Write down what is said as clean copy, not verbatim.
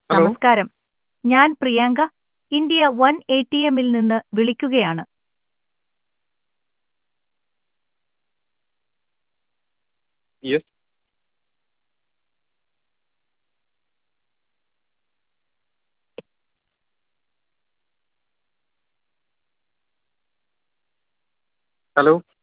Hello. നമസ്കാരം. ഞാൻ Priyanka, India one എ.ടി.എമ്മിൽ നിന്ന് വിളിക്കുകയാണ്. യെസ്. ഹലോ.